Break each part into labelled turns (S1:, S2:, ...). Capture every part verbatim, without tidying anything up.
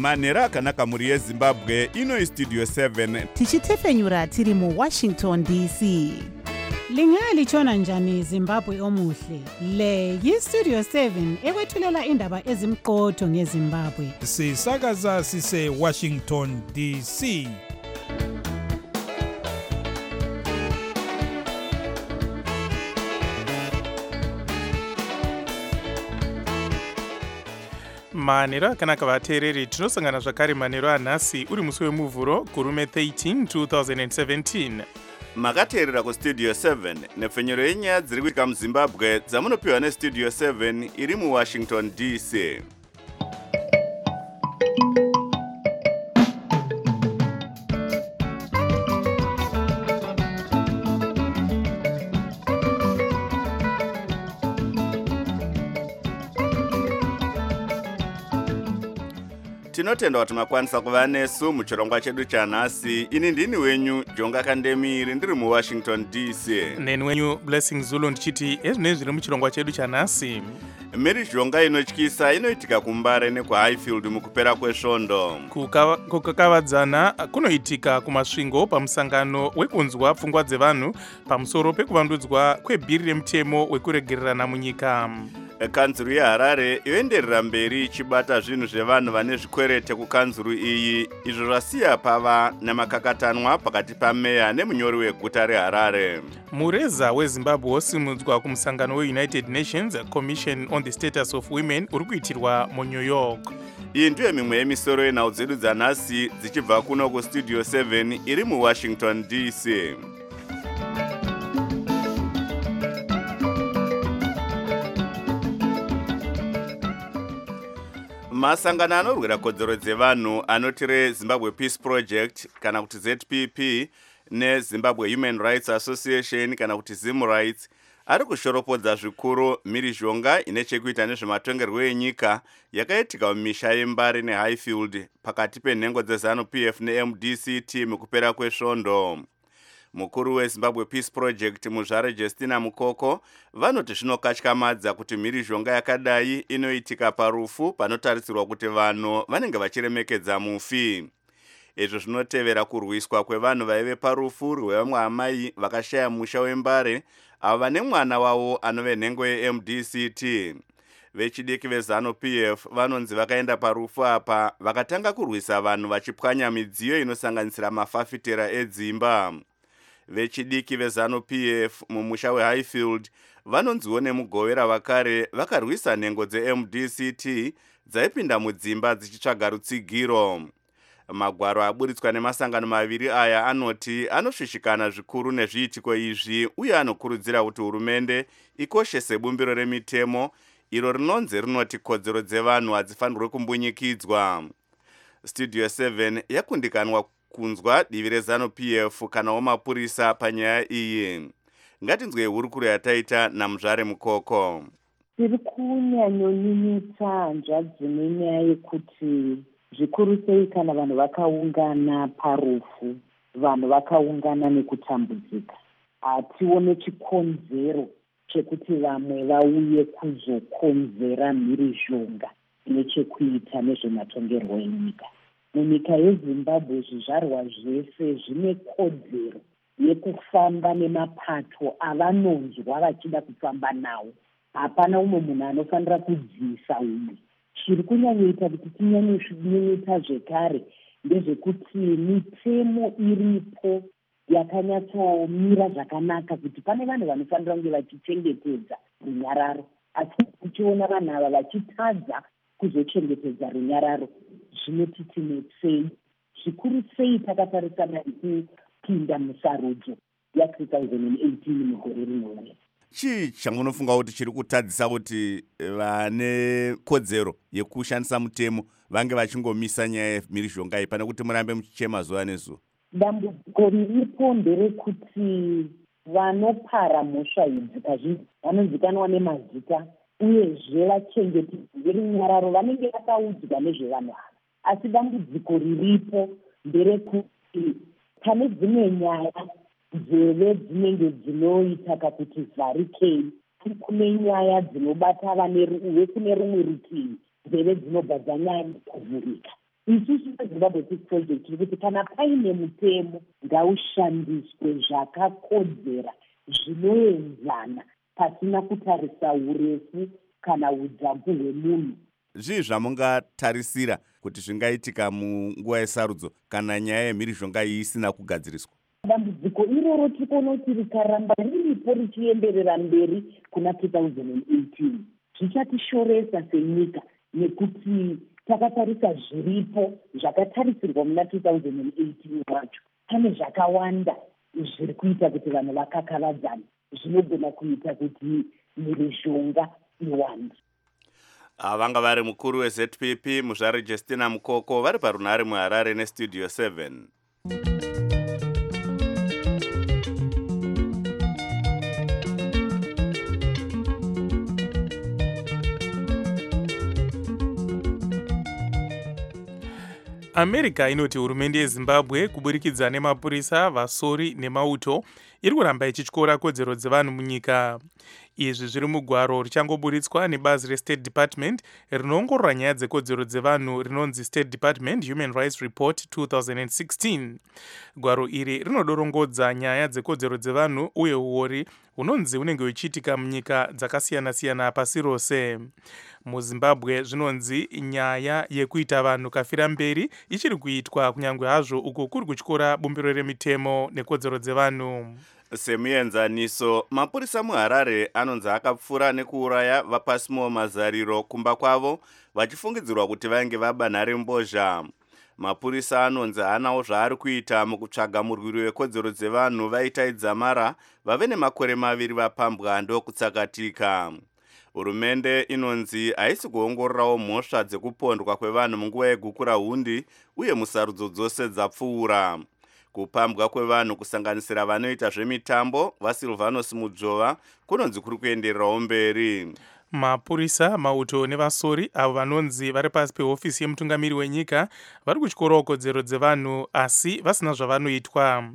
S1: manhero akanaka mhuri yezimbabwe. Ino istudio seven
S2: tichitefenyura tiri muwashington D C.
S3: Lingalitshona njani Zimbabwe omuhle? Le yistudio seven ekwethulela indaba ezimqotho ngeZimbabwe.
S4: Sisakaza sise Washington D C.
S5: manhero akanaka vateereri, tinosangana zvakare manhero anhasi uri musi wemuvhuro gurume thirteen twenty seventeen.
S1: makateerera kustudio seven nepfenyuro yenyaya dziri kuitika muzimbabwe dzamunopiwa nestudio seven iri muwashington D C. tinotenda kuti makwanisa kuva nesu muchirongwa chedu chanhasi. Ini ndini wenyu Jonga Kandemiri ndiri muwashington D C.
S5: neni wenyu Blessing Zulu ndichiti ezvinei zviri muchirongwa chedu chanhasi.
S1: mhirizhonga inotyisa inoitika kuMbare nekuHighfield mukupera kwesvondo.
S5: kukakavadzana kunoitika kumasvingo pamusangano wekunzwa pfungwa dzevanhu pamusoro pekuvandudzwa kwebhiri remutemo wekuregererana munyika.
S1: kanzuru yeHarare yoenderera mberi ichibata zvinhu zvevanhu vane zvikwerete kukanzuru iyi, izvo zvasiya pava nemakakatanwa pakati pameya nemunyori weguta reHarare.
S5: mureza weZimbabwe wosimudzwa kumusangano weUnited Nations Commission on the Status of Women uri kuitirwa muNew York.
S1: iyi ndiyo mimwe yemisoro yenhau dzedu dzanhasi dzichibva kuno kustudio seven iri muwashington D C. masangano anorwira kodzero dzevanhu anoti reZimbabwe Peace Project kana kuti Z P P neZimbabwe Human Rights Association kana kuti Zim Rights ari kushoropodza zvikuru mhirizhonga ine chekuita nezvematongerwo enyika yakaitika mumisha yeMbare neHighfield pakati penhengo dzeZanu P F neM D C T mukupera kwesvondo. mukuru weZimbabwe Peace Project Muzvare Justina Mukoko vanoti zvinokatyamadza kuti mhirizhonga yakadai inoitika parufu panotarisirwa kuti vanhu vanenge vachiremekedza mufi. izvo zvinotevera kurwiswa kwevanhu vaive parufu rwevamwe amai vakashaya musha weMbare avo vane mwana wavo anove nhengo yeM D C T. vechidiki veZanu P F vanonzi vakaenda parufu apa vakatanga kurwisa vanhu vachipwanya midziyo inosanganisira mafafitera edzimba. vechidiki veZanu P F mumusha weHighfield vanonziwo nemugovera vakare vakarwisa nhengo dzeM D C T dzaipinda mudzimba dzichitsvaga rutsigiro. magwaro aburitswa nemasangano maviri aya anoti anosvishikana zvikuru nezviitiko izvi uye anokurudzira kuti hurumende ikoshese bumbiro remitemo iro rinonzi rinoti kodzero dzevanhu hadzifanirwe kumbunyikidzwa. studio seven yakundikanwa kunzwa divi reZanu P F kana wamapurisa panyaya iyi. ngatinzwe hurukuro yataita naMuzvare Mukoko.
S6: tiri kunyanyonyunyuta hanzvadzi nenyaya yekuti zvikuru sei kana vanhu vakaungana parufu, vanhu vakaungana nekutambudzika, hatione chikonzero chekuti vamwe vauye kuzokonzera mhirizhonga nechekuita nezvematongerwo enyika. munyika yeZimbabwe zvizvarwa zvese zvine kodzero yekufamba nemapato avanonzwa vachida kufamba nawo. hapana umwe munhu anofanira kudziisa umwe. chiri kunyanyoita kuti tinyanyonyuta zvekare ndezvekuti mitemo iripo yakanyatsomira zvakanaka kuti pane vanhu vanofanira kunge vachichengetedza runyararo, asi tichiona vanhu ava vachitadza kuzochengetedza runyararo zvinoti tinetsei. zvikuru sei takatarisana nekupinda musarudzo ya-two thousand eighteen mugore rinouya.
S1: chii chamunofunga kuti chiri kutadzisa kuti vane kodzero yekushandisa mutemo vange vachingomisa nyaya yemhirizhonga iyi pane kuti murambe muchichema zuva nezuva?
S6: dambudziko riripo nderekuti vanopara mhosva idzi kazhinji vanonzikanwa nemazita uyezve vachengetedzi verunyararo vanenge vakaudzwa nezvevanhu ava. asi dambudziko riripo nderekuti pane dzimwe nyaya nzeve dzinenge dzinoita kakuti vharikei kune nyaya dzinobata vane kune rumwe rutivi nzeve dzinobva dzanyanya kuvhurika. isusu vezimbabwe peace project tiri kuti kana paine mutemo ngaushandiswe zvakakodzera zvinoenzana pasina kutarisa urefu kana udzagu hwemunhu.
S1: Zvii zvamungatarisira kuti zvingaitika munguva yesarudzo kana nyaya yemhirizhonga iyi isina kugadziriswa?
S6: Dambudziko iroro tikoona kuti rikaramba riripo richienderera mberi kuna two thousand eighteen zvichatishoresa senyika, nekuti takatarisa zviripo zvakatarisirwa muna two thousand eighteen wacho. Pane zvakawanda zviri kuita kuti vanhu vakakavadzana, zvinogona kuita kuti mhirizhonga iwande.
S1: Vanga vari mukuru we-Z P P Muzvare Justina Mukoko vari parunhare muHarare nestudio seven.
S5: America inoti hurumende yeZimbabwe kuburikidza nemapurisa, vasori nemauto iri kuramba ichityora kodzero dzevanhu munyika. Izvi zviri mugwaro richangoburitswa nebazi reState Department rinoongorora nyaya dzekodzero dzevanhu rinonzi State Department Human Rights Report two thousand sixteen. Gwaro iri rinodorongodza nyaya dzekodzero dzevanhu uye uori hunonzi unenge uchiitika munyika dzakasiyana-siyana pasi rose. MuZimbabwe zvinonzi nyaya yekuita vanhu kafira mberi ichiri kuitwa kunyange hazvo uko kuri kutyora bumbiro remitemo nekodzero dzevanhu.
S1: Semuenzaniso, mapurisa muHarare anonzi akapfura nekuuraya vapasimo mazariro kumba kwavo vachifungidzirwa kuti vainge vaba nharembozha. Mapurisa anonzi anawo zvaari kuita mukutsvaga murwiri wekodzero dzevanhu vaita idzamara vave nemakore maviri vapambwa ndokutsakatika. Hurumende inonzi haisi kuongororawo mhosva dzekupondwa kwevanhu munguva yegukura hundi uye musarudzo dzose dzapfuura. Kupambwa kwevanhu kusanganisira vanoita zvemitambo vaSilvanus Mudzova kunonzi kuri kuendererawo mberi.
S5: Mapurisa, mauto nevasori avo vanonzi vari pasi pehofisi yemutungamiri wenyika vari kutyorawo kodzero dzevanhu asi vasina zvavanoitwa.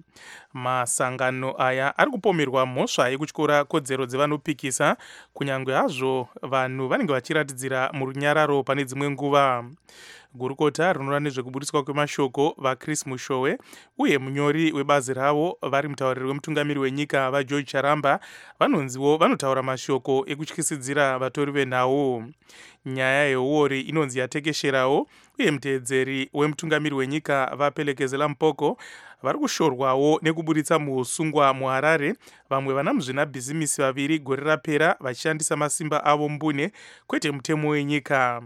S5: Masangano aya ari kupomerwa mhosva yekutyora kodzero dzevanopikisa kunyange hazvo vanhu vanenge vachiratidzira murunyararo pane dzimwe nguva. Gurukota rinoona nezvekuburitswa kwemashoko vaChris Mushowe uye munyori webazi ravo vari mutauriri wemutungamiri wenyika vaGeorge Charamba vanonziwo vanotaura mashoko ekutyisidzira vatori venhau. Nyaya yeuori inonzi yatekesherawo uye muteedzeri wemutungamiri wenyika vaPelekezela Mpoko vari kushorwawo nekuburitsa muusungwa muHarare vamwe vana muzvinabhizimisi vaviri gore rapera vachishandisa masimba avo mbune kwete mutemo wenyika.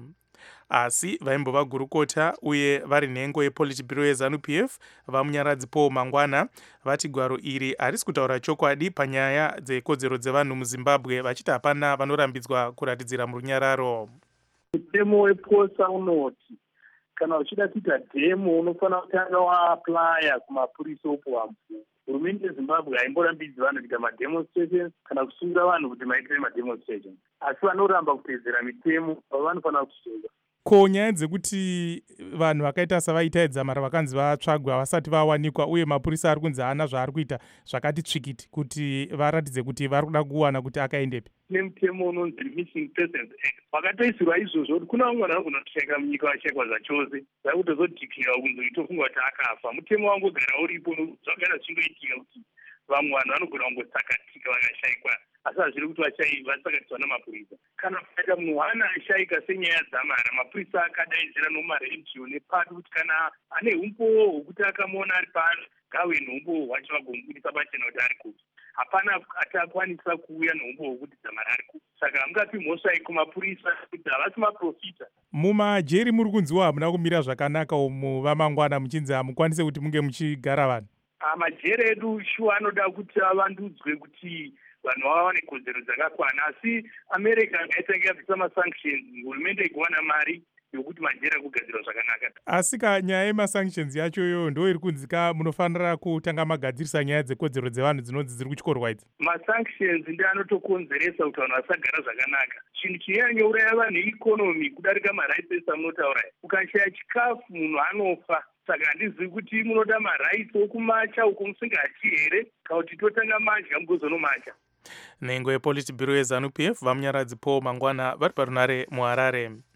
S5: Asi vaimbova gurukota uye vari nhengo yePolitburo yeZANU-P F vamunyaradzi Paul Mangwana vati gwaro iri harisi kutaura chokwadi panyaya dzekodzero dzevanhu muZimbabwe vachiti hapana vanorambidzwa kuratidzira murunyararo.
S7: Mutemo weposa unoti kana uchida kuita dhemo unofanira kutanga waaplaya kumapurisa opuwa mvumo. Hurumende yeZimbabwe haimborambidzi vanhu kuita mademonstrations kana kusungira vanhu kuti maitire mademonstrations, asi vanoramba kuteedzera mitemo vanofanira kusunga.
S4: Ko nyaya dzekuti vanhu vakaita savaita idzamara vakanzi vatsvagwa vasati vawanikwa uye mapurisa ari kunzi haana zvaari kuita zvakati tsvikiti kuti varatidze kuti vari kuda kuwana kuti akaendepi?
S7: Nemutemo unonzi Missing Persons Act wakatoisirwa izvozvo kuti kuna vamwe vanhu vanogona kushayika munyika vashayikwa zvachose zvakutozodhikira kunzi itofunga kuti akafa. Mutemo wangogara uripo zvagara zvichingoitika kuti vamwe vanhu vanogona kungotsakatika vakashayikwa asi hazviri kuti vatsakatiswa namapurisa. Kana kuita munhu hana ashayika senyaya dzamara mapurisa akadaidzira nomaredhiyo nepati kuti kana ane umbowo hwekuti akamuona ari pano ngave neumbowo hwacho vagomubudisa pachena kuti ari kupi. Hapana atakwanisa kuuya neumbowo hwekuti dzamara ari kupi. Saka hamungapi mhosva iyi kumapurisa kuti havasi maprofita.
S4: Mumajeri muri kunziwa hamuna kumira zvakanaka umu vamangwana muchinzi hamukwanise kuti munge muchigara vanhu.
S7: Majeri edu shuwa anoda kuti avandudzwe kuti vanhu vawane kodzero dzakakwana, asi America ngaitanga yabvisa masanctions hurumende ikuwana mari yokuti majeri akugadzirwa zvakanaka.
S4: Asi kanyaya yemasanctions yacho iyoyo ndo iri kunzika munofanira kutanga magadzirisa nyaya dzekodzero dzevanhu dzinonzi dziri kutyorwa idzi.
S7: Masanctions ndi anotokonzeresa kuti vanhu vasagara zvakanaka. Chinhu chinyanyouraya vanhu ikonomi kudarika marights amunotaura. Ukashaya chikafu munhu anofa. Saka handizivi kuti munoda marights okumacha uko musingadyi here kana kuti totanga madya mugozonomacha.
S5: Nhengo yePolitburo yeZANU-P F vamunyaradzi Paul Mangwana vari parunhare muHarare.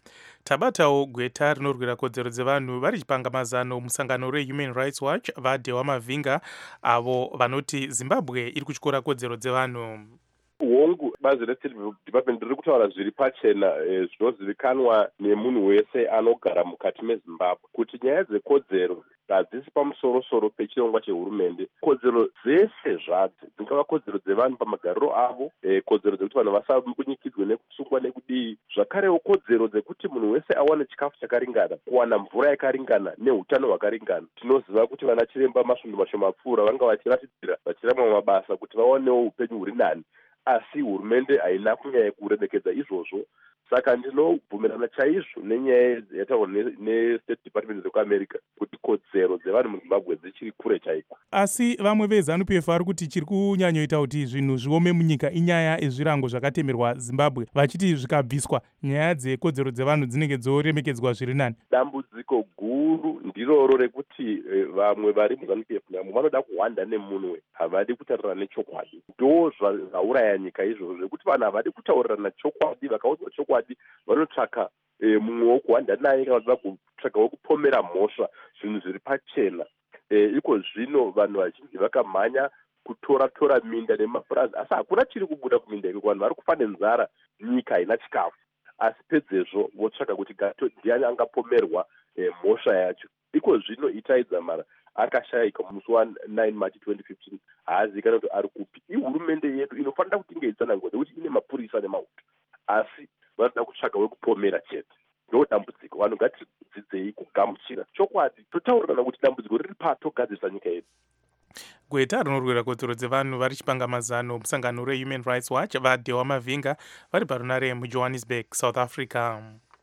S5: tabatawo gweta rinorwira kodzero dzevanhu vari chipangamazano musangano rehuman rights watch vadhewa mavhinga avo vanoti zimbabwe iri kutyora kodzero dzevanhu.
S8: hongu bazi restate department riri kutaura zviri pachena zvinozivikanwa nemunhu wese anogara mukati mezimbabwe kuti nyaya dzekodzero hadzisi pamusoro-soro pechirongwa chehurumende. Kodzero dzese zvadzo dzingava kodzero dzevanhu pamagariro avo, e, kodzero dzekuti vanhu vasakunyikidzwe nekusungwa nekudii, zvakarewo kodzero dzekuti munhu wese awane chikafu chakaringana, kuwana mvura yakaringana neutano hwakaringana. Tinoziva kuti vana chiremba masvondo mashomapfuura vanga vachiratidzira vachiramba mabasa kuti vawanewo upenyu huri nani, asi hurumende haina kunyanya kuremekedza izvozvo. Saka ndinobvumirana chaizvo nenyaya yataurwa nestate department rekuamerica kuti kodzero dzevanhu muzimbabwe dzichiri kure chaiko.
S4: Asi vamwe veZANU-P F vari kuti chiri kunyanyoita kuti zvinhu zviome munyika inyaya ezvirango zvakatemerwa Zimbabwe, vachiti zvikabviswa nyaya dzekodzero dzevanhu dzinenge dzoremekedzwa zviri nani.
S8: Dambudziko guru ndiroro rekuti e, vamwe vari muZANU-P F namo vanoda kuhwanda nemunwe, havadi kutaurira nechokwadi. Ndo zvauraya nyika izvozvo zvekuti vanhu havadi kutaurirana chokwadi, vakaudzwa chokwadi vanotsvaka e, mumwe wokuhwanda naye kana vanoda kutsvaka wokupomera mhosva, zvinhu zviri pachena. E, iko zvino vanhu vazhinji vakamhanya kutora-tora minda nemapurazi, asi hakuna chiri kubuda kuminda iko. Vanhu vari kufa nenzara, nyika haina chikafu, asi pedzezvo votsvaka kuti gato ndiani angapomerwa e, mhosva yacho. Iko zvino Itai Dzamara akashayika musi wa9 March twenty fifteen, haazikana kuti ari kupi. Ihurumende yedu inofanira kuti inge itsanangura nekuti ine mapurisa nemauto, asi vanoda kutsvaga wekupomera chete. Ndo dambudziko. Vanhu ngatidzidzei kugamuchira chokwadi, totaurirana kuti dambudziko riri patogadzirisa nyika yedu.
S5: Gweta rinorwira kodzero dzevanhu vari chipangamazano musangano rehuman rights watch vadhewa mavhinga vari parunare mujohannesburg, south africa.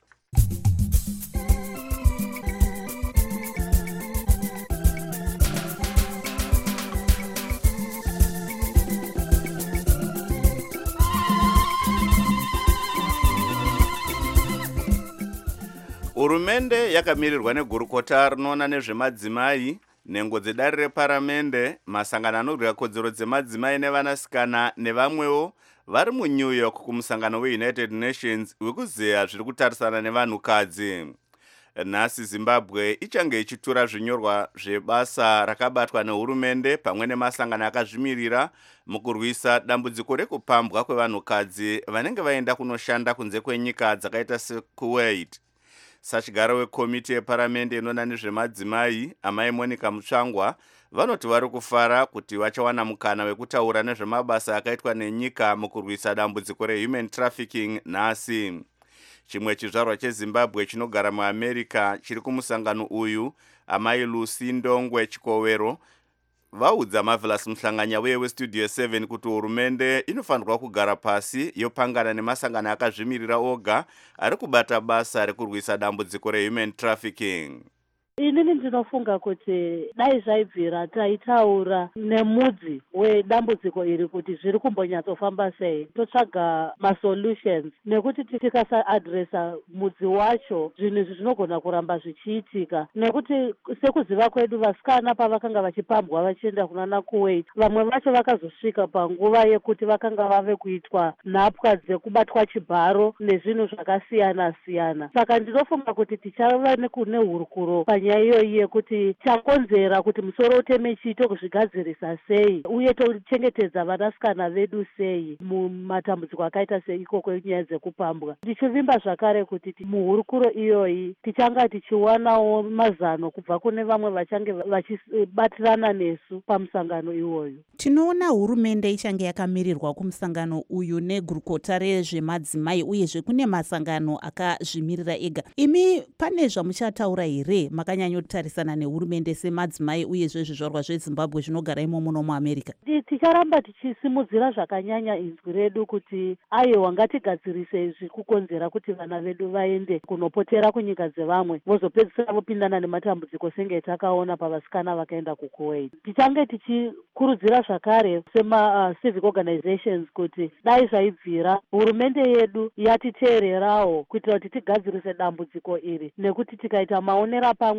S1: Hurumende yakamirirwa negurukota rinoona nezvemadzimai, nhengo dzedare reparamende, masangano anorwira kodzero dzemadzimai nevanasikana nevamwewo vari muNew York kumusangano weUnited Nations wekuzeya zviri kutarisana nevanhukadzi. Nhasi Zimbabwe ichange ichitura zvinyorwa zvebasa rakabatwa nehurumende pamwe nemasangano akazvimirira mukurwisa dambudziko rekupambwa kwevanhukadzi vanenge vaenda kunoshanda kunze kwenyika dzakaita seKuwait. Sachigaro wekomiti yeparamende inoona nezvemadzimai, amai Monica Mutsvangwa, vanoti vari kufara kuti vachawana mukana wekutaura nezvemabasa akaitwa nenyika mukurwisa dambudziko rehuman trafficking nhasi. Chimwe chizvarwa cheZimbabwe chinogara muAmerica chiri kumusangano uyu, amai Lucy Ndongwe Chikowero, vaudza Marvelous Muhlanganya weye weStudio seven kuti hurumende inofanirwa kugara pasi yopangana nemasangano akazvimirira oga ari kubata basa rekurwisa dambudziko rehuman trafficking.
S9: Inini ndinofunga kuti dai zvaibvira taitaura nemudzi wedambudziko iri kuti zviri kumbonyatsofamba sei, totsvaga masolutions, nekuti tikasaadresa mudzi wacho zvinhu izvi zvinogona kuramba zvichiitika. Nekuti sekuziva kwedu vasikana pavakanga vachipambwa vachienda kunana Kuwait, vamwe vacho vakazosvika panguva yekuti vakanga vave kuitwa nhapwa dzekubatwa chibharo nezvinhu zvakasiyana-siyana. Saka ndinofunga kuti tichava nehurukuro panyaya iyoyi yekuti chakonzera kuti musoro uteme chito kuzvigadzirisa sei uye tochengetedza vanasikana vedu sei mumatambudziko akaita seiko kwenyaya dzekupambwa. Ndichivimba zvakare kuti muhurukuro iyoyi tichanga tichiwanawo mazano kubva kune vamwe vachange vachibatirana nesu pamusangano iwoyu.
S2: Tinoona hurumende ichange yakamirirwa kumusangano uyu negurukota rezvemadzimai uyezve kune masangano akazvimirira ega. Imi pane zvamuchataura here makanyanyotarisana nehurumende semadzimai uyezve zvizvarwa zveZimbabwe zvinogara imomo muAmerica?
S9: Ticharamba tichisimudzira zvakanyanya inzwi redu kuti aiwa ngatigadzirise izvi kukonzera kuti vana vedu vaende kunopotera kunyika dzevamwe vozopedzisira vopindana nematambudziko senge takaona pavasikana vakaenda kuKuwait. Tichange tichikurudzira zvakare sema uh, civic organizations kuti dai zvaibvira hurumende yedu yatiteererawo kuitira kuti tigadzirise dambudziko iri, nekuti tikaita maonera pamwe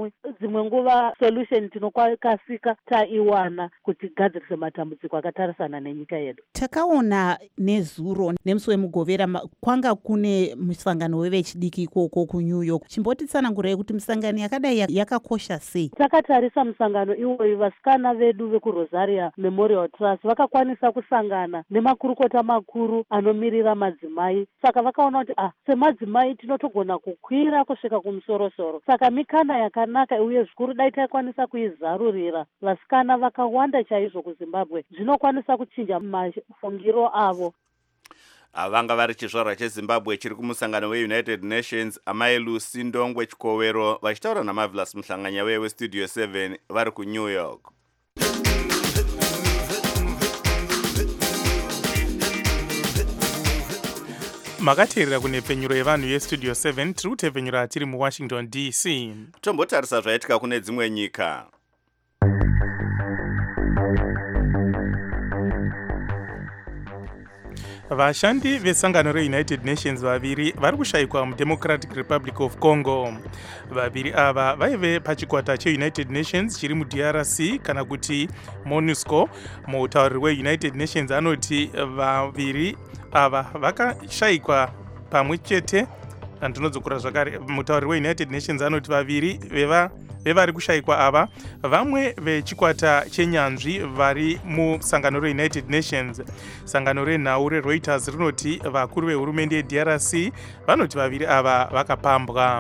S9: pamwe dzimwe nguva solution tinokasika taiwana kuti gadzirise matambudziko akatarisana nenyika yedu.
S2: Takaona nezuro nemusi wemugovera kwanga kune musangano wevechidiki ikoko kuNew York. Chimbotitsanangurai kuti musangano yakadai yakakosha sei?
S9: Takatarisa musangano iwoyu, vasikana vedu vekuRosaria Memorial Trust vakakwanisa kusangana nemakurukota makuru anomirira madzimai. Saka vakaona kuti ah, semadzimai tinotogona kukwira kusvika kumusorosoro. Saka mikana yakanaka uye zvikuru dai taikwanisa kuizarurira vasikana vakawanda chaizvo kuZimbabwe, zvinokwanisa kuchinja mafungiro avo.
S1: Avanga vari chizvarwa cheZimbabwe chiri kumusangano weUnited Nations, amai Lucy Ndongwe Chikowero vachitaura naMarvelous Muhlanganya weStudio seven vari kuNew York.
S5: makateerera kunepfenyuro yevanhu yestudio seven tiri kutepfenyura tiri muWashington D C.
S1: Tombotarisa zvaitika kune dzimwe nyika.
S5: Vashandi vesangano reUnited Nations vaviri vari kushayikwa muDemocratic Republic of Congo. Vaviri ava vaive pachikwata cheUnited Nations chiri muD R C kana kuti MONUSCO. Mutauriri weUnited Nations anoti vaviri ava vakashayikwa pamwe chete. Andinodzokera zvakare, mutauriri weUnited Nations anoti vaviri veva vevari kushayikwa ava vamwe vechikwata chenyanzvi vari musangano reUnited Nations. Sangano renhau reReuters rinoti vakuru vehurumende yeD R C vanoti vaviri ava vakapambwa.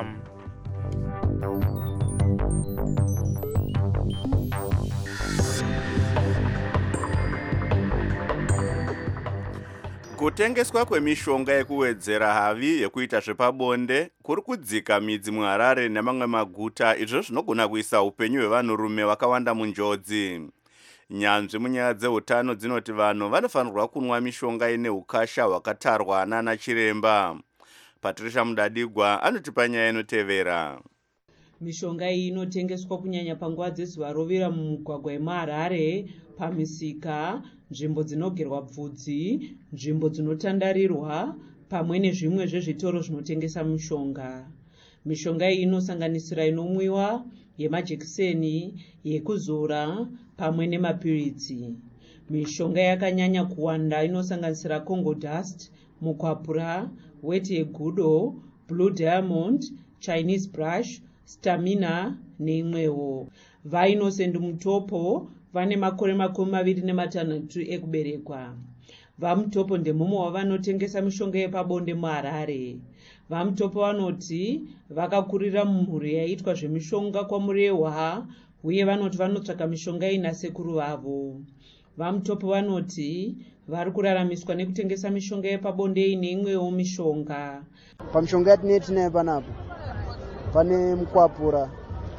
S1: Kutengeswa kwemishonga yekuwedzera havi yekuita zvepabonde kuri kudzika midzi muHarare nemamwe maguta, izvo zvinogona kuisa upenyu hwevanhurume vakawanda munjodzi. Nyanzvi munyaya dzeutano dzinoti vanhu vanofanirwa kunwa mishonga ine ukasha hwakatarwa nana chiremba. Patricia Mudadigwa anotipa nyaya inotevera.
S10: Mishonga iyi inotengeswa kunyanya panguva dzezuva rovira mumugwagwa yemuHarare, pamisika, nzvimbo dzinogerwa bvudzi, nzvimbo dzinotandarirwa, pamwe nezvimwe zvezvitoro zvinotengesa mishonga. Mishonga iyi inosanganisira inomwiwa, yemajekiseni, yekuzora, pamwe nemapiritsi. Mishonga yakanyanya kuwanda inosanganisira Congo Dust, Mukwapura, Wet Yegudo, Blue Diamond, Chinese Brush, Stamina neimwewo. VaInnocent Mutopo vane makore makumi maviri nematanhatu ekuberekwa. VaMutopo ndemumwe wavanotengesa mishonga yepabonde muHarare. VaMutopo vanoti vakakurira mumhuri yaitwa zvemishonga kwamurehwa, uye vanoti vanotsvaka mishonga iyi nasekuru vavo. VaMutopo vanoti vari kuraramiswa nekutengesa mishonga yepabonde iyi neimwewo mishonga.
S11: Pamishonga yatinei tinayo panapa pane Mukwapura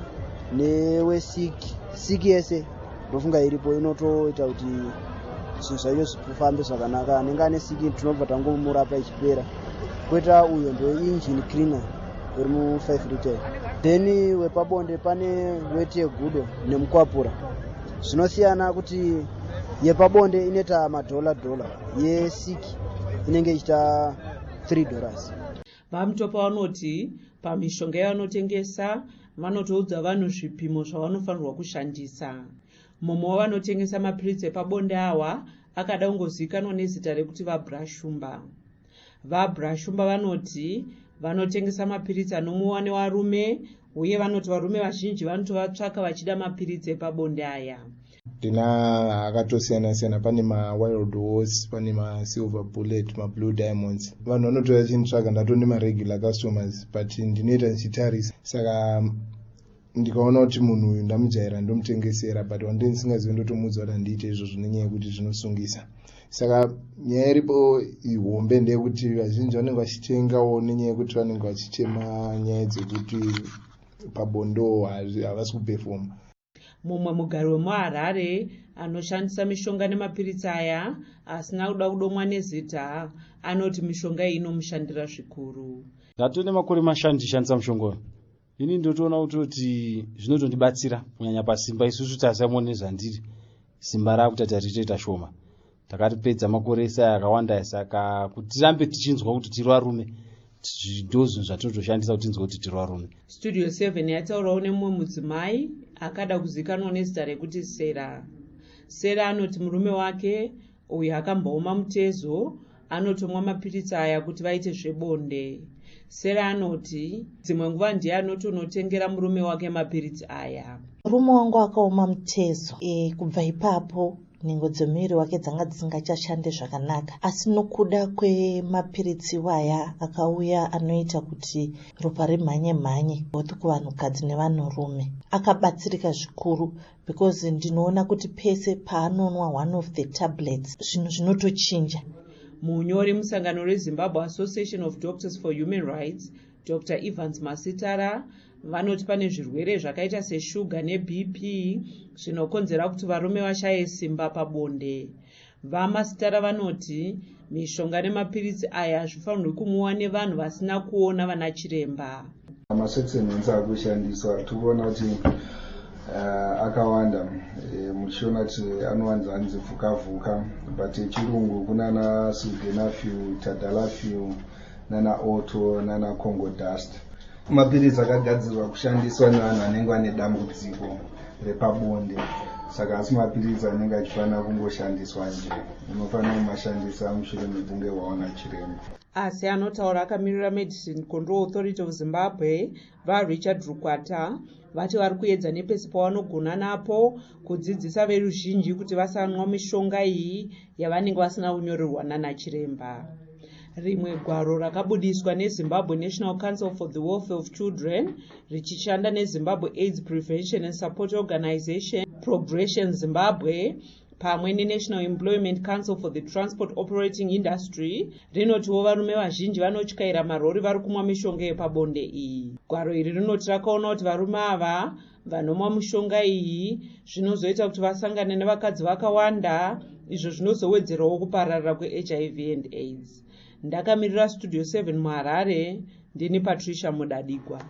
S11: newesiki. Siki yese ndofunga iripo inotoita kuti zvinhu zvacho zvifambe zvakanaka. Anenge ane siki tinobva tangomurapa ichipera. Koita uyo ndo engine cleaner uri mu five liter. Then wepabonde pane Wet Yegudo neMukwapura. Zvinosiyana kuti yepabonde inoita madhola dhola, yesiki inenge ichita three dollars.
S10: VaMutopo vanoti pamishonga yavanotengesa vanotoudza vanhu zvipimo zvavanofanirwa kushandisa. Mumwe wavanotengesa mapiritsi epabonde awa akada kungozivikanwa nezita rekuti vaBrashumba. VaBrashumba vanoti vanotengesa mapiritsi anomwiwa nevarume, uye vanoti varume vazhinji vanotovatsvaka vachida mapiritsi epabonde aya.
S12: Ndina akatosiyana siyana, pane maWild Horse, pane maSilver Bullet, maBlue Diamonds. Vanhu vanotora chinitsvaga ndatone maregular customers, but ndinoita ndichitarisa. Saka ndikaona kuti munhu uyu ndamujaira ndomutengesera, but wandini singazivi ndotomudza kuti handiite izvozvo nenyaya yekuti zvinosungisa. Saka nyaya iripo ihombe ndeyekuti vazhinji vanenge vachitengawo nenyaya yekuti vanenge vachichema nyaya dzekuti pabondo havasi kupefoma.
S10: Mumwe mugari wemuHarare anoshandisa mishonga nemapiritsi aya asina kuda kudomwa nezita anoti mishonga iyi inomushandira zvikuru.
S13: Ndatone makore mashanu ndichishandisa mushonga uyu. Ini ndotoona kuti zvinotondibatsira kunyanya pasimba. Isusu tasamone nezvandiri, simba raakutata richitoita shoma. Takatipedza makore esa akawanda, saka kuti tirambe tichinzwa kuti tiri varume ndozvinhu zvatinotoshandisa kuti tinzwe kuti tiri varume.
S10: Studio seven yataurawo nemumwe mudzimai akada kuzikanwa nezita rekuti Sera. Sera anoti murume wake uyu akambooma mutezo anotomwa mapiritsi aya kuti vaite zvebonde. Sera anoti dzimwe nguva ndiye anotonotengera murume wake mapiritsi aya.
S14: Murume wangu akaoma mutezo, e, kubva ipapo nhengo dzemuviri wake dzanga dzisingachashande zvakanaka, asi nokuda kwemapiritsi waya akauya anoita kuti ropa rimhanye mhanye both kuvanhukadzi nevanhurume. Akabatsirika zvikuru because ndinoona kuti pese paanonwa one of the tablets zvinhu zvinotochinja.
S10: Munyori musangano reZimbabwe Association of Doctors for Human Rights, Doctor Evans Masitara, vanoti pane zvirwere zvakaita seshuga neB P zvinokonzera kuti varume vashaye simba pabonde. VaMasitara vanoti mishonga nemapiritsi aya hazvifanirwi kumwiwa nevanhu vasina kuona vana chiremba.
S12: Masekiseni akushandiswa tikuona kuti uh, akawanda e, muchiona kuti anowanza anzi vhuka-vhuka, but echirungu kunana sildenafil, tadalafil, nana auto, nana congo dust. Mapiritsi akagadzirwa kushandiswa nevanhu vanenge vane dambudziko repabonde, saka hasi mapiritsi anenge achifanira kungoshandiswa nje. Unofanira kumashandisa mushure mekunge waona chiremba.
S10: Asi anotaura akamirira Medicine Control Authority of Zimbabwe vaRichard Rukwata vati vari kuedza nepesi pavanogona napo kudzidzisa veruzhinji kuti vasanwa mishonga iyi yavanenge vasina kunyorerwa nanachiremba. Rimwe gwaro rakabudiswa neZimbabwe National Council for the Welfare of Children richishanda neZimbabwe AIDS Prevention and Support Organization, Progression Zimbabwe, pamwe neNational Employment Council for the Transport Operating Industry rinotiwo varume vazhinji vanotyaira marori vari kumwa mishonga yepabonde iyi. Gwaro iri rinoti rakaona kuti varume ava vanomwa mishonga iyi zvinozoita kuti vasangane nevakadzi vakawanda, izvo zvinozowedzerawo kupararira kweH I V and AIDS. Ndakamirira Studio seven muHarare, ndini Patricia Mudadigwa.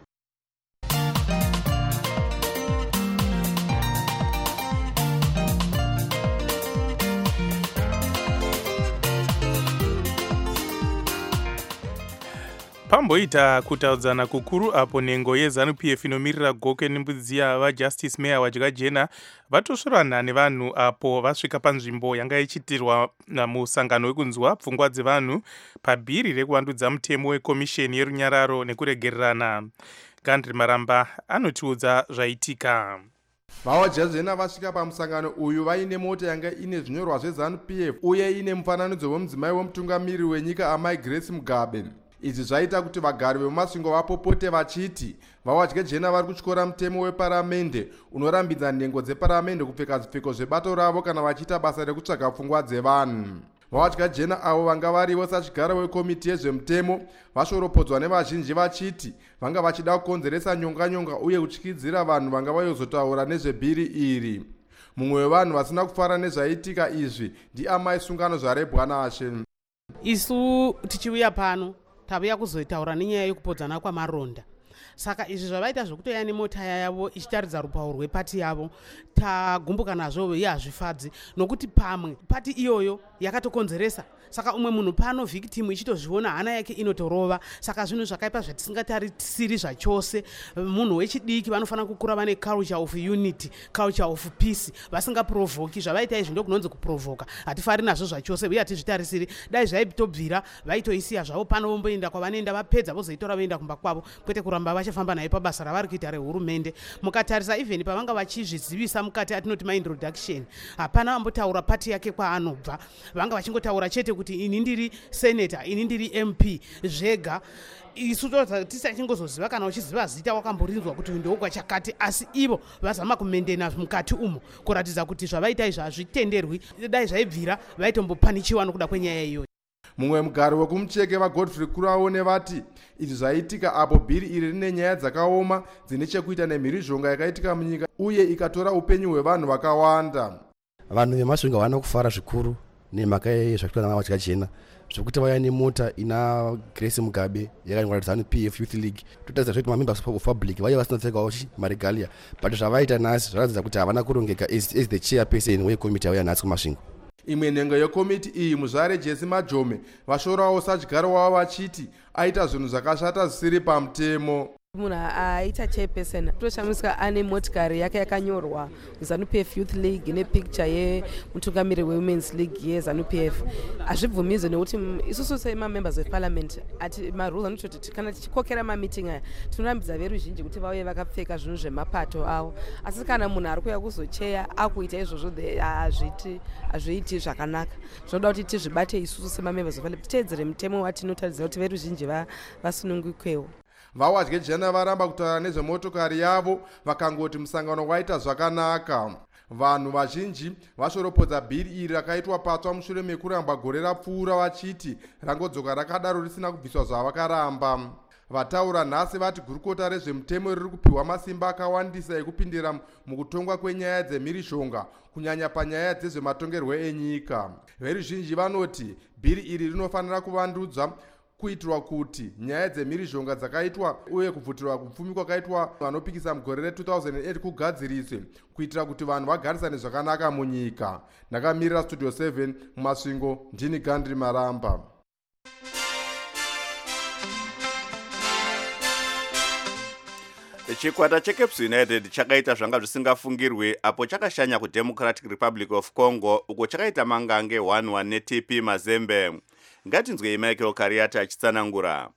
S5: pamboita kutaudzana kukuru apo nhengo yeZANU P F inomirira goke nembudziya vajustice mayor vadyakajena vatosvorana nevanhu apo vasvika panzvimbo yanga ichiitirwa musangano wekunzwa pfungwa dzevanhu pabhiri rekuvandudza mutemo wekomisheni yerunyararo nekuregererana. Gandri Maramba anotiudza zvaitika.
S15: vawadyakajena vasvika pamusangano uyu vaine mota yanga ine zvinyorwa zveZANU P F uye ine mufananidzo wemudzimai wemutungamiri wenyika Amai Grace Mugabe. Izvi zvaita kuti vagari vemumasvingo vapopote vachiti vawadyakajena vari kutyora mutemo weparamende unorambidza nhengo dzeparamende kupfeka zvipfeko zvebato ravo kana vachiita basa rekutsvaga pfungwa dzevanhu. Vawadyakajena avo vanga varivo sachigaro wekomiti yezvemutemo vashoropodzwa nevazhinji vachiti vanga vachida kukonzeresa nyonganyonga uye kutyidzira vanhu vanga vayozotaura nezvebhiri iri. Mumwe wevanhu vasina kufara nezvaitika izvi ndiamai Sungano zvarebwa naShe.
S16: Isu tichiuya pano tavuya kuzotaura nenyaya yekupodzana kwamaronda. Saka izvi zvavaita zvokutoya nemota yavo ichitaridza rupauro rwepati yavo tagumbuka nazvo iye hazvifadzi nokuti pamwe pati iyoyo yakatokonzeresa. Saka umwe munhu pano victim ichitozviona hana yake inotorova. Saka zvinhu zvakaipa zvatisingatarisiri zvachose. Munhu wechidiki vanofanira kukura vane culture of unity, culture of peace, vasingaprovoki. Zvavaita izvi ndokunonzi kuprovoka. Hatifari nazvo zvachose uye hatizvitarisiri. Dai zvaitobvira vaitoisiya zvavo pano vomboenda kwavanoenda vapedza vozoitora voenda kumba kwavo kwete kuramba vachifamba naye pabasa ravari kuita rehurumende. Mukatarisa even pavanga vachizvizivisa mukati atinoti maintroduction hapana vambotaura pati yake kwaanobva. Vanga vachingotaura chete kuti ini ndiri senator, ini ndiri M P zvega. Isu tisachingozoziva kana uchiziva zita wakamborinzwa kuti ndokwa chakati, asi ivo vazama kumendena mukati umo kuratidza kuti zvavaita izvi hazvitenderwi. Dai zvaibvira vaitombopanichiwa nokuda kwenyaya iyoyo.
S15: Mumwe mugari wekumucheke vaGodfrey Kuraone vati izvi zvaitika apo bhiri iri rine nyaya dzakaoma dzine chekuita nemhirizhonga yakaitika munyika uye ikatora upenyu hwevanhu vakawanda.
S17: Vanhu vemasvingo havana kufara zvikuru nemhaka yezvakuitwa navadyakajena zvokuti vaya nemota ina Grace Mugabe yakanyorwa ZANU P F Youth League. Totaridza zvekuti mamembers of public vaiva vasinopfekawo maregalia, but zvavaita nhasi zvaratidza kuti havana kurongeka as, as the chairperson wekomiti yavo yanhasi kumasvingo.
S15: imwe nhengo yekomiti iyi muzvare Jesse Majome vashorawo sadyaro wavo vachiti aita zvinhu zvakashata zvisiri pamutemo.
S18: Munhu aita chairperson toshamiswa ane motikari yake yakanyorwa ZANU-P F Youth League nepicture yemutungamiri weWomen's League yeZANU-P F. Hazvibvumidzwe nekuti isusu semamembers of parliament ati marules anototi kana tichikokera mameeting aya tinorambidza veruzhinji kuti vauye vakapfeka zvinhu zvemapato avo, asi kana munhu ari kuuya kuzocheya akuita izvozvo hazviiti zvakanaka. Zvinoda kuti tizvibate isusu semamembers of parliament titeedzere mutemo watinotaridza kuti veruzhinji vasunungukwewo.
S15: Vawadye jena varamba kutaura nezvemotokari yavo vakangoti musangano waita zvakanaka. Vanhu vazhinji vashoropodza bhiri iri rakaitwa patsva mushure mekuramba gore rapfuura vachiti rangodzoka rakadaro risina kubviswa zvavakaramba. Vataura nhasi vati gurukota rezvemutemo riri kupiwa masimba akawandisa ekupindira mukutongwa kwenyaya dzemhirizhonga kunyanya panyaya dzezvematongerwo enyika. Veruzhinji vanoti bhiri iri rinofanira kuvandudzwa kuitirwa kuti nyaya dzemhirizhonga dzakaitwa uye kubvutirwa kupfumi kwakaitwa vanopikisa mugore re two thousand eight kugadziriswe kuitira kuti vanhu vagarisane zvakanaka munyika. Ndakamirira Studio seven mumasvingo, ndini Gandri Maramba.
S1: Chikwata cheCaps United chakaita zvanga zvisingafungirwe apo chakashanya kuDemocratic Republic of Congo uko chakaita mangange one one neT P Mazembe. Ngatinzwei Michael Kariata achitsanangura.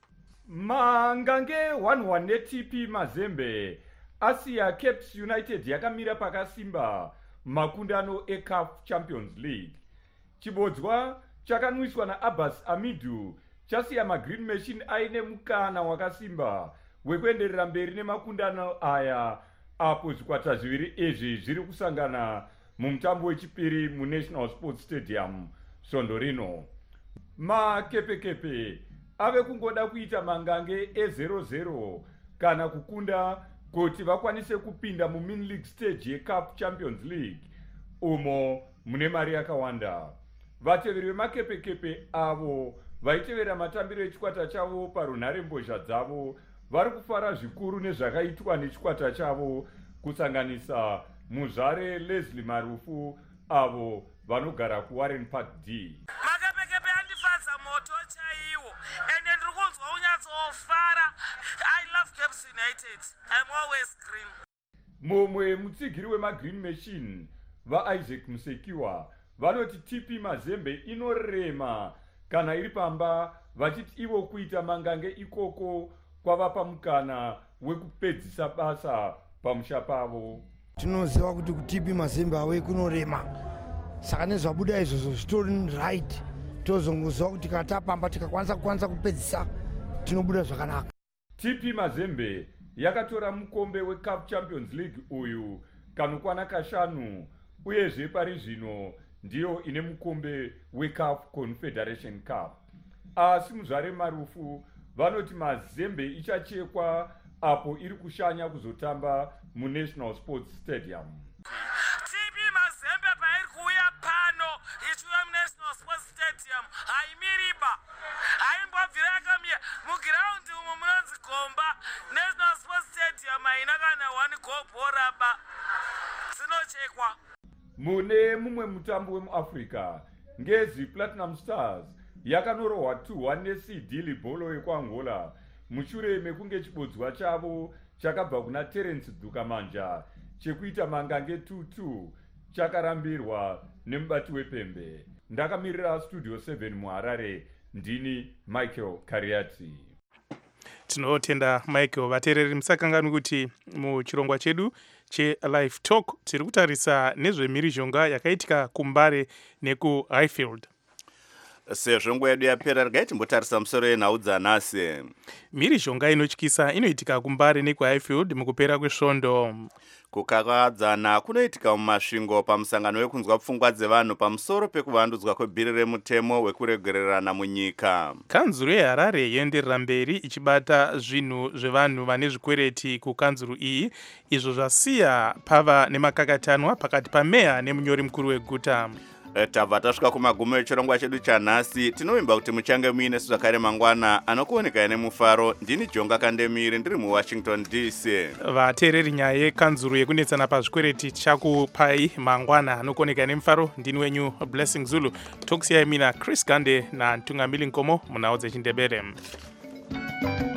S19: Mangange one one neT P Mazembe asiya Caps United yakamira pakasimba makundano eCAF Champions League. Chibodzwa chakanwiswa naAbbas Amidu chasiya maGreen Machine aine mukana wakasimba wekuenderera mberi nemakundano aya apo zvikwata zviviri izvi zviri kusangana mumutambo wechipiri muNational Sports Stadium svondo rino. Makepekepe ave kungoda kuita mangange e zero zero kana kukunda kuti vakwanise kupinda muMin League stage yeCAF Champions League umo mune mari yakawanda. Vateveri vemakepekepe avo vaitevera matambiro echikwata chavo parunhare mbozha dzavo vari kufara zvikuru nezvakaitwa nechikwata chavo kusanganisa muzvare Leslie Marufu avo vanogara kuWarren Park D.
S20: Makepekepe andifadza moto chaiwo ende ndiri kunzwa unyatsofara. I love Caps United. I'm always green.
S19: Mumwe mutsigiri wemaGreen Machine vaIsaac Musekiwa vanoti T P Mazembe inorema kana iri pamba vachiti ivo kuita mangange ikoko kwavapa mukana wekupedzisa basa pamusha pavo.
S21: Tinoziva kuti T P Mazembe awe kunorema, saka nezvabuda izvozvo zvitori right. Tozongoziva kuti kana tapamba tikakwanisa kukwanisa kupedzisa tinobuda zvakanaka.
S19: T P Mazembe yakatora mukombe weCAF Champions League uyu kanokwana kashanu uyezve pari zvino ndiyo ine mukombe weCAF Confederation Cup. Asi muzvare Marufu vanoti Mazembe ichachekwa apo iri kushanya kuzotamba muNational Sports Stadium.
S20: T P Mazembe pairi kuuya pano ichiuya muNational Sports Stadium haimiriba haimbobvira yakamira mugiraundi umo munonzi Gomba. National Sports Stadium haina kana one goal boraba dzinochekwa.
S19: Mune mumwe mutambo wemuAfrica ngezi Platinum Stars yakanorohwa two one neC D Libolo yekuAngola mushure mekunge chibodzwa chavo chakabva kuna Terence Dukamanja chekuita mangange two two chakarambirwa nemubati wepembe. Ndakamirira Studio seven muHarare, ndini Michael Kariati.
S5: Tinotenda Michael. Vateereri musakanganwi kuti muchirongwa chedu cheLive Talk tiri kutarisa nezvemhirizhonga yakaitika kuMbare nekuHighfield.
S1: Sezvo nguva yedu yapera regai timbotarisa musoro yenhau dzanhasi.
S5: Mhirizhonga inotyisa inoitika kuMbare nekuHighfield mukupera kwesvondo.
S1: Kukakadzana kunoitika mumasvingo pamusangano wekunzwa pfungwa dzevanhu pamusoro pekuvandudzwa kwebhiri remutemo wekuregererana munyika.
S5: Kanzuru yeHarare yoenderera mberi ichibata zvinhu zvevanhu vane zvikwereti kukanzuru iyi, izvo zvasiya pava nemakakatanwa pakati pameya nemunyori mukuru weguta.
S1: tabva tasvika kumagumo echirongwa chedu chanhasi. Tinovimba kuti muchange muine zvakare mangwana anokuonekai nemufaro. Ndini Jonga Kandemiri ndiri muWashington D C.
S5: Vateereri, nyaya yekanzuro yekunetsana pazvikwereti chakupai mangwana anokuonekai nemufaro. Ndini wenyu Blessing Zulu. Tokusiyai mina Chris Gande naNtungamili Nkomo munhau dzechindebere.